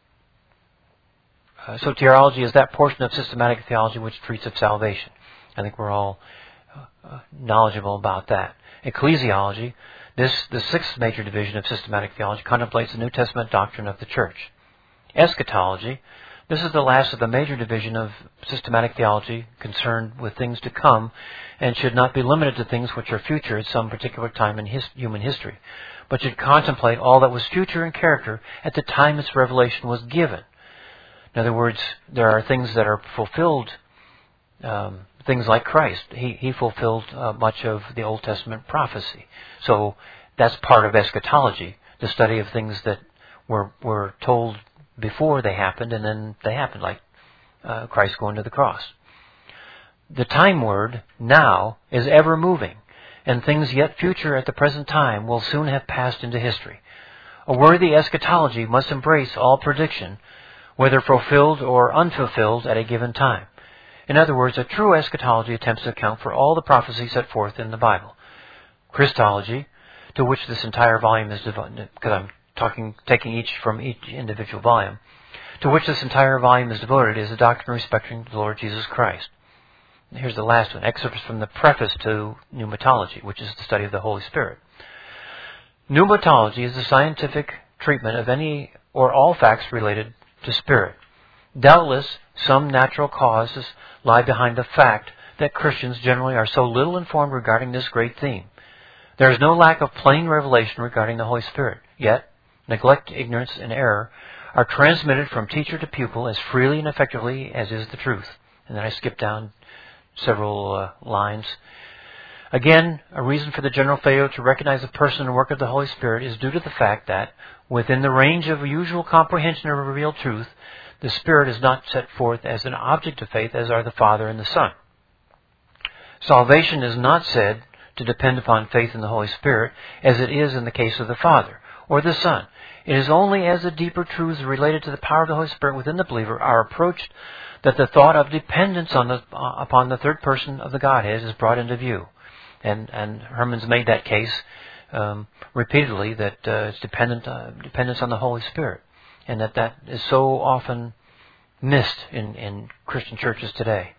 uh, soteriology is that portion of systematic theology which treats of salvation. I think we're all uh, knowledgeable about that. Ecclesiology, this the sixth major division of systematic theology, contemplates the New Testament doctrine of the Church. Eschatology, this is the last of the major division of systematic theology concerned with things to come, and should not be limited to things which are future at some particular time in his, human history, but should contemplate all that was future in character at the time its revelation was given. In other words, there are things that are fulfilled, um, things like Christ. He, he fulfilled uh, much of the Old Testament prophecy. So that's part of eschatology, the study of things that were were told before they happened, and then they happened, like uh, Christ going to the cross. The time word, now, is ever moving, and things yet future at the present time will soon have passed into history. A worthy eschatology must embrace all prediction, whether fulfilled or unfulfilled at a given time. In other words, a true eschatology attempts to account for all the prophecies set forth in the Bible. Christology, to which this entire volume is devoted, because I'm talking, taking each from each individual volume, to which this entire volume is devoted, is the doctrine respecting the Lord Jesus Christ. Here's the last one, excerpts from the preface to Pneumatology, which is the study of the Holy Spirit. Pneumatology is the scientific treatment of any or all facts related to spirit. Doubtless, some natural causes lie behind the fact that Christians generally are so little informed regarding this great theme. There is no lack of plain revelation regarding the Holy Spirit. Yet, neglect, ignorance, and error are transmitted from teacher to pupil as freely and effectively as is the truth. And then I skip down several uh, lines. Again, a reason for the general failure to recognize the person and work of the Holy Spirit is due to the fact that, within the range of usual comprehension of revealed truth, the Spirit is not set forth as an object of faith as are the Father and the Son. Salvation is not said to depend upon faith in the Holy Spirit as it is in the case of the Father or the Son. It is only as the deeper truths related to the power of the Holy Spirit within the believer are approached that the thought of dependence on the, uh, upon the third person of the Godhead is brought into view. And, and Herman's made that case um, repeatedly, that uh, it's dependent uh, dependence on the Holy Spirit, and that that is so often missed in, in Christian churches today.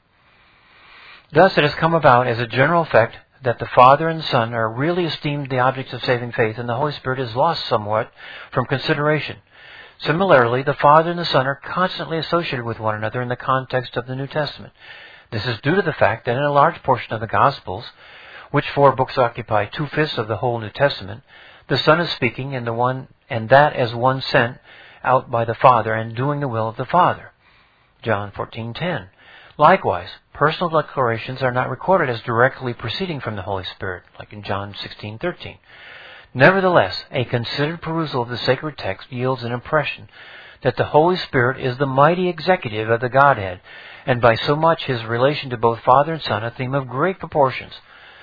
Thus, it has come about as a general effect that the Father and the Son are really esteemed the objects of saving faith, and the Holy Spirit is lost somewhat from consideration. Similarly, the Father and the Son are constantly associated with one another in the context of the New Testament. This is due to the fact that in a large portion of the Gospels, which four books occupy two-fifths of the whole New Testament, the Son is speaking, and the one, and that as one sent out by the Father and doing the will of the Father. John fourteen ten. Likewise, personal declarations are not recorded as directly proceeding from the Holy Spirit, like in John sixteen thirteen. Nevertheless, a considered perusal of the sacred text yields an impression that the Holy Spirit is the mighty executive of the Godhead, and by so much his relation to both Father and Son a theme of great proportions.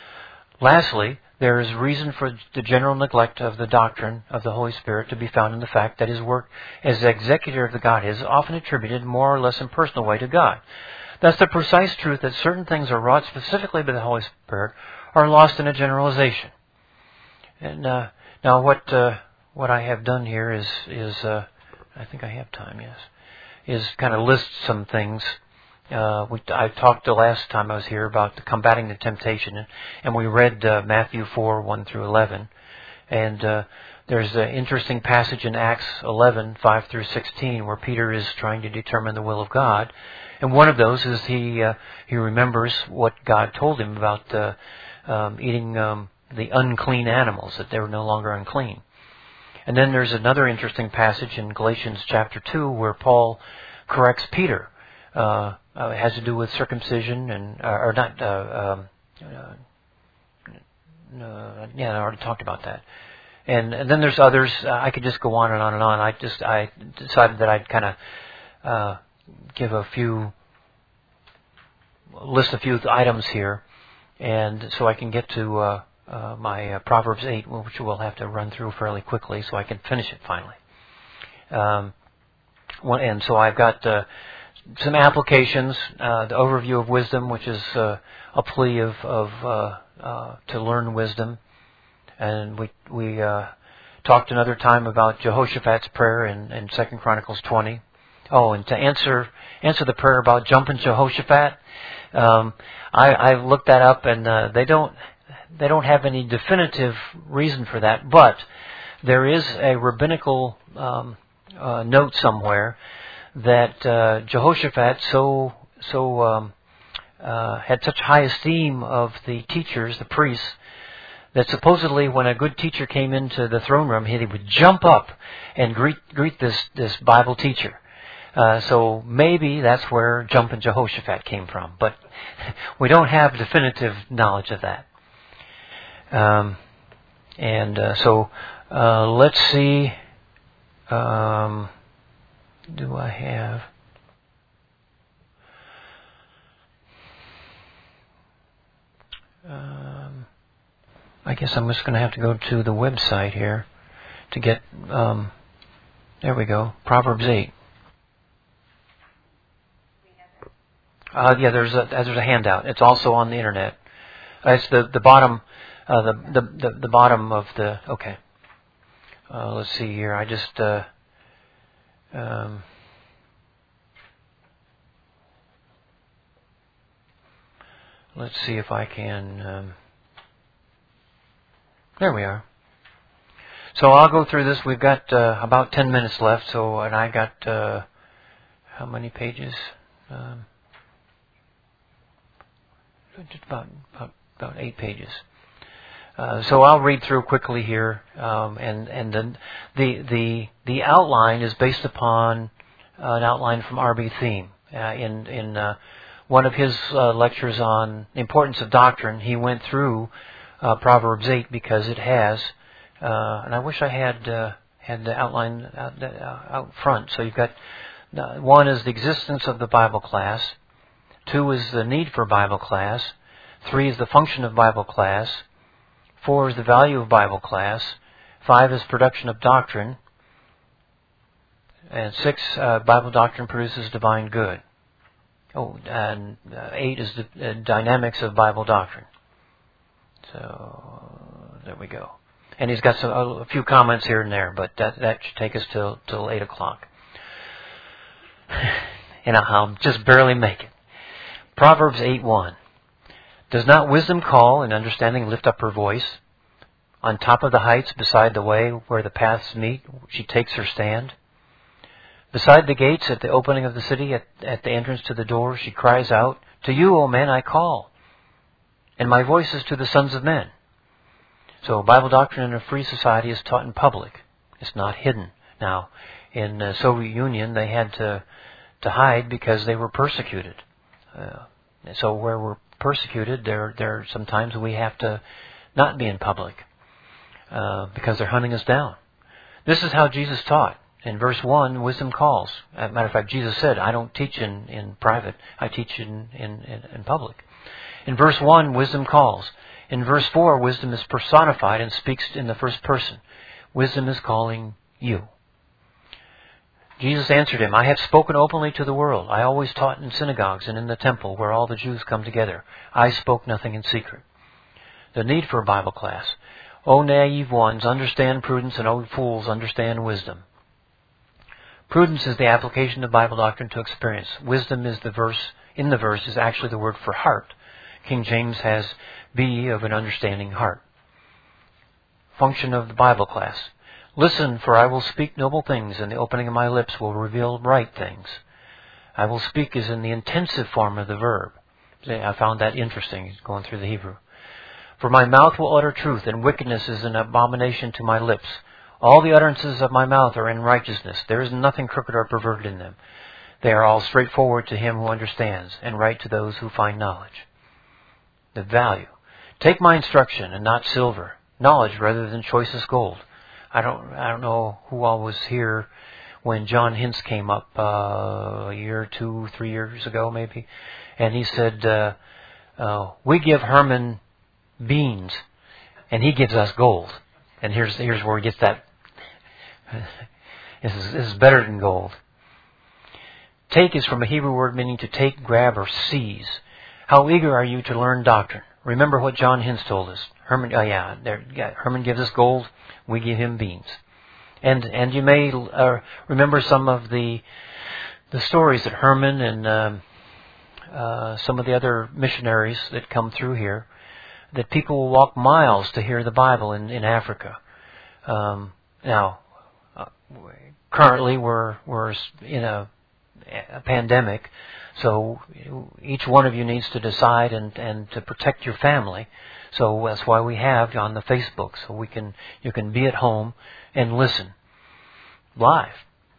Lastly, there is reason for the general neglect of the doctrine of the Holy Spirit to be found in the fact that his work as executor of the Godhead is often attributed more or less impersonal way to God. Thus, the precise truth that certain things are wrought specifically by the Holy Spirit are lost in a generalization. And uh, now, what uh, what I have done here is is uh, I think I have time. Yes, is kind of list some things. Uh, we, I talked the last time I was here about the combating the temptation, and, and we read uh, Matthew four one through eleven, and uh, there's an interesting passage in Acts eleven five through sixteen where Peter is trying to determine the will of God, and one of those is he uh, he remembers what God told him about uh, um, eating um, the unclean animals, that they were no longer unclean. And then there's another interesting passage in Galatians chapter two where Paul corrects Peter. Uh, uh, it has to do with circumcision and, uh, or not, uh, um, uh, uh, yeah, I already talked about that. And, and then there's others. Uh, I could just go on and on and on. I just, I decided that I'd kind of uh, give a few, list a few items here, and so I can get to uh, uh, my uh, Proverbs eight, which we'll have to run through fairly quickly so I can finish it finally. Um, one, and so I've got uh, some applications, uh, the overview of wisdom, which is uh, a plea of, of uh, uh, to learn wisdom, and we we uh, talked another time about Jehoshaphat's prayer in, in Second Chronicles twenty. Oh, and to answer answer the prayer about jumping Jehoshaphat, um, I, I looked that up, and uh, they don't they don't have any definitive reason for that, but there is a rabbinical um, uh, note somewhere that uh, Jehoshaphat so so um, uh, had such high esteem of the teachers, the priests, that supposedly when a good teacher came into the throne room, he would jump up and greet greet this this Bible teacher. Uh, so maybe that's where jumping Jehoshaphat came from, but we don't have definitive knowledge of that. Um, and uh, so uh, let's see. Um, do I have? Um, I guess I'm just going to have to go to the website here to get. Um, there we go. Proverbs eight. Uh, yeah, there's a there's a handout. It's also on the internet. Uh, it's the the bottom, uh, the, the the the bottom of the. Okay. Uh, let's see here. I just... Uh, um, let's see if I can... Um, there we are. So I'll go through this. We've got uh, about ten minutes left. So, and I got... Uh, how many pages? Um, just about, about, about eight pages. Uh, so I'll read through quickly here, um, and and then the the the outline is based upon uh, an outline from R B Thiem. Uh, in in uh, one of his uh, lectures on the importance of doctrine, he went through uh, Proverbs eight because it has, uh, and I wish I had uh, had the outline out, uh, out front. So you've got uh, one is the existence of the Bible class, two is the need for Bible class, three is the function of Bible class. Four is the value of Bible class. Five is production of doctrine. And six, uh, Bible doctrine produces divine good. Oh, and uh, eight is the uh, dynamics of Bible doctrine. So, there we go. And he's got some, a few comments here and there, but that, that should take us till, till eight o'clock. And I'll just barely make it. Proverbs eight one. Does not wisdom call and understanding lift up her voice? On top of the heights, beside the way where the paths meet, she takes her stand. Beside the gates, at the opening of the city, at, at the entrance to the door, she cries out, To you, O men, I call, and my voice is to the sons of men. So Bible doctrine in a free society is taught in public. It's not hidden. Now, in the Soviet Union, they had to, to hide because they were persecuted. Uh, so where we're persecuted, there there sometimes we have to not be in public uh, because they're hunting us down. This is how Jesus taught. In verse one, wisdom calls. As a matter of fact, Jesus said, I don't teach in, in private, I teach in, in, in, in public. In verse one, wisdom calls. In verse four, wisdom is personified and speaks in the first person. Wisdom is calling you. Jesus answered him, I have spoken openly to the world. I always taught in synagogues and in the temple where all the Jews come together. I spoke nothing in secret. The need for a Bible class. O naive ones, understand prudence, and O fools, understand wisdom. Prudence is the application of Bible doctrine to experience. Wisdom is the verse, in the verse is actually the word for heart. King James has be of an understanding heart. Function of the Bible class. Listen, for I will speak noble things, and the opening of my lips will reveal right things. I will speak is in the intensive form of the verb. I found that interesting, going through the Hebrew. For my mouth will utter truth, and wickedness is an abomination to my lips. All the utterances of my mouth are in righteousness. There is nothing crooked or perverted in them. They are all straightforward to him who understands, and right to those who find knowledge. The value. Take my instruction, and not silver, knowledge rather than choicest gold. I don't I don't know who all was here when John Hintz came up uh, a year, two, three years ago maybe. And he said, uh, uh, we give Herman beans, and he gives us gold. And here's here's where he gets that. This is, this is better than gold. Take is from a Hebrew word meaning to take, grab, or seize. How eager are you to learn doctrine? Remember what John Hintz told us. Herman, oh yeah, there, yeah, Herman gives us gold, we give him beans. And and you may uh, remember some of the the stories that Herman and um, uh, some of the other missionaries that come through here, that people will walk miles to hear the Bible in, in Africa. Um, now, uh, currently we're we're in a, a pandemic, so each one of you needs to decide and, and to protect your family. So that's why we have on the Facebook, so we can you can be at home and listen live.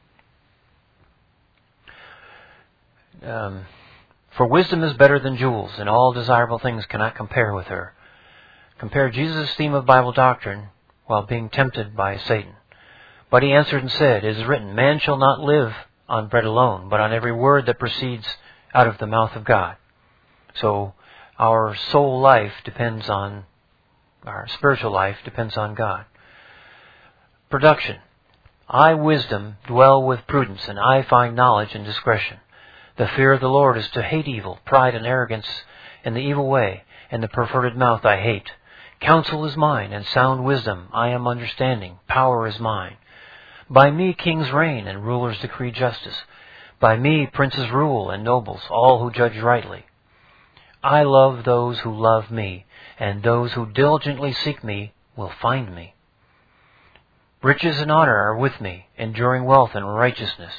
Um, For wisdom is better than jewels, and all desirable things cannot compare with her. Compare Jesus' theme of Bible doctrine while being tempted by Satan. But he answered and said, It is written, Man shall not live on bread alone, but on every word that proceeds out of the mouth of God. So our soul life depends on, our spiritual life depends on God. Production. I, wisdom, dwell with prudence, and I find knowledge and discretion. The fear of the Lord is to hate evil, pride and arrogance, and the evil way, and the perverted mouth I hate. Counsel is mine, and sound wisdom. I am understanding. Power is mine. By me kings reign, and rulers decree justice. By me princes rule, and nobles, all who judge rightly. I love those who love me, and those who diligently seek me will find me. Riches and honor are with me, enduring wealth and righteousness.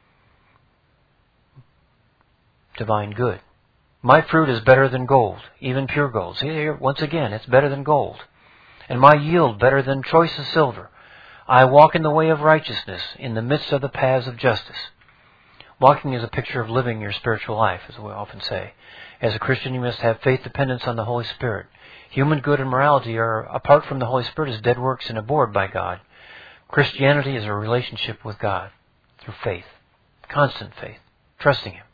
Divine good. My fruit is better than gold, even pure gold. See here, once again, it's better than gold. And my yield better than choicest silver. I walk in the way of righteousness, in the midst of the paths of justice. Walking is a picture of living your spiritual life, as we often say. As a Christian, you must have faith dependence on the Holy Spirit. Human good and morality are, apart from the Holy Spirit, as dead works and abhorred by God. Christianity is a relationship with God through faith, constant faith, trusting Him.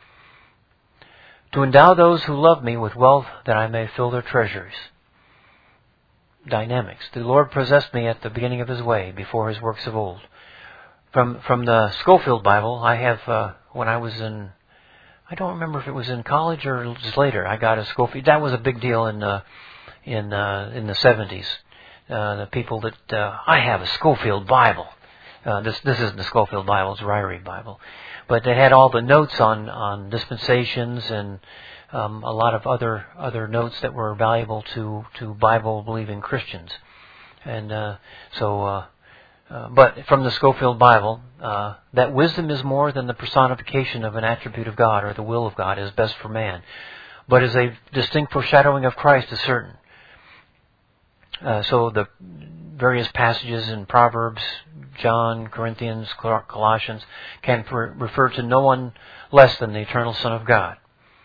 To endow those who love me with wealth that I may fill their treasuries. Dynamics. The Lord possessed me at the beginning of His way, before His works of old. From from the Schofield Bible, I have, uh, when I was in, I don't remember if it was in college or just later, I got a Schofield. That was a big deal in uh, in uh, in the seventies. Uh, the people that, uh, I have a Schofield Bible. Uh, this this isn't the Schofield Bible, it's a Ryrie Bible. But they had all the notes on, on dispensations and um, a lot of other other notes that were valuable to, to Bible-believing Christians. And uh, so, uh, uh, but from the Schofield Bible, uh, that wisdom is more than the personification of an attribute of God or the will of God is best for man, but is a distinct foreshadowing of Christ is certain. Uh, so the various passages in Proverbs, John, Corinthians, Colossians can per- refer to no one less than the eternal Son of God.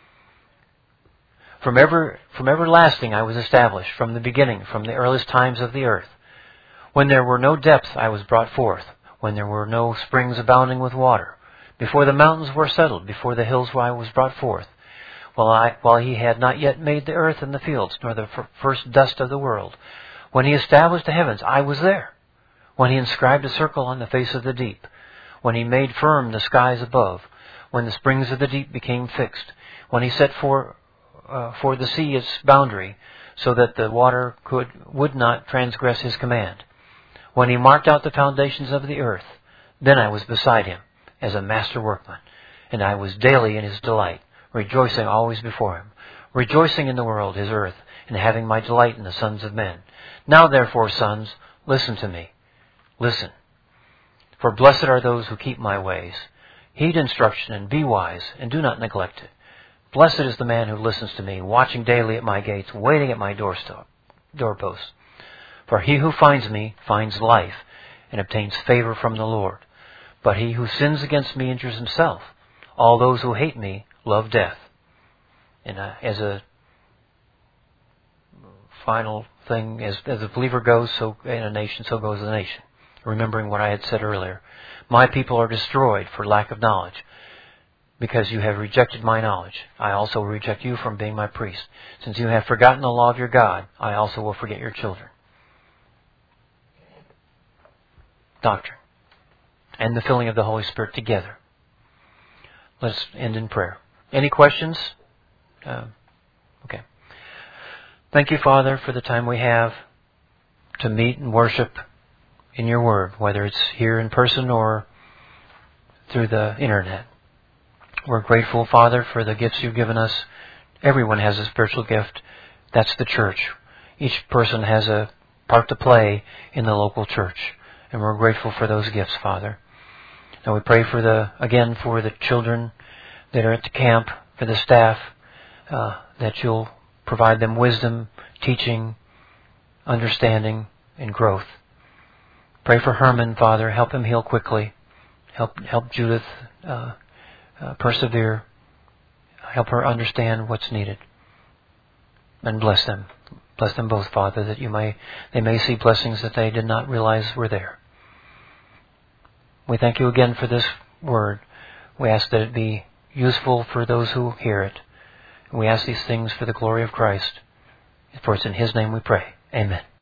From ever, from everlasting I was established, from the beginning, from the earliest times of the earth. When there were no depths I was brought forth, when there were no springs abounding with water. Before the mountains were settled, before the hills I was brought forth. While, I, while He had not yet made the earth and the fields, nor the f- first dust of the world. When He established the heavens, I was there. When He inscribed a circle on the face of the deep. When He made firm the skies above. When the springs of the deep became fixed. When He set for, uh, for the sea its boundary, so that the water could would not transgress His command. When He marked out the foundations of the earth, then I was beside Him as a master workman. And I was daily in His delight, rejoicing always before Him. Rejoicing in the world, His earth, and having my delight in the sons of men. Now therefore, sons, listen to me. Listen. For blessed are those who keep my ways. Heed instruction and be wise, and do not neglect it. Blessed is the man who listens to me, watching daily at my gates, waiting at my doorstep, doorposts. For he who finds me finds life, and obtains favor from the Lord. But he who sins against me injures himself. All those who hate me love death. And uh, as a final thing, as, as a believer goes, so in a nation, so goes the nation. Remembering what I had said earlier. My people are destroyed for lack of knowledge. Because you have rejected my knowledge, I also will reject you from being my priest. Since you have forgotten the law of your God, I also will forget your children. Doctrine. And the filling of the Holy Spirit together. Let's end in prayer. Any questions? Uh, okay. Thank you, Father, for the time we have to meet and worship in your Word, whether it's here in person or through the Internet. We're grateful, Father, for the gifts you've given us. Everyone has a spiritual gift. That's the church. Each person has a part to play in the local church. And we're grateful for those gifts, Father. And we pray for the, again, for the children that are at the camp, for the staff, uh, that you'll provide them wisdom, teaching, understanding, and growth. Pray for Herman, Father. Help him heal quickly. Help help Judith uh, uh, persevere. Help her understand what's needed. And bless them. Bless them both, Father, that you may they may see blessings that they did not realize were there. We thank you again for this word. We ask that it be useful for those who hear it. We ask these things for the glory of Christ. For it's in His name we pray. Amen.